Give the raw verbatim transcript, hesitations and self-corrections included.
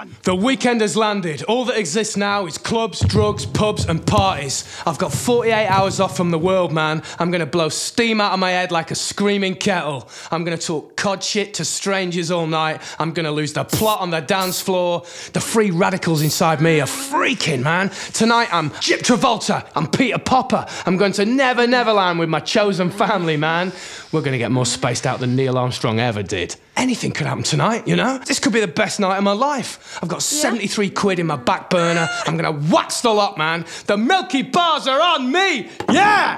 on. The weekend has landed. All that exists now is clubs, drugs, pubs and parties. I've got forty-eight hours off from the world, man. I'm gonna blow steam out of my head like a screaming kettle. I'm gonna talk cod shit to strangers all night. I'm gonna lose the plot on the dance floor. The free radicals inside me are freaking, man. Tonight I'm Jip Travolta. I'm Peter Popper. I'm going to Never Neverland with my chosen family, man. We're gonna get more spaced out than Neil Armstrong ever did. Anything could happen tonight, you know? This could be the best night of my life. I've got seventy-three quid in my back burner. I'm gonna wax the lot, man. The Milky Bars are on me! Yeah!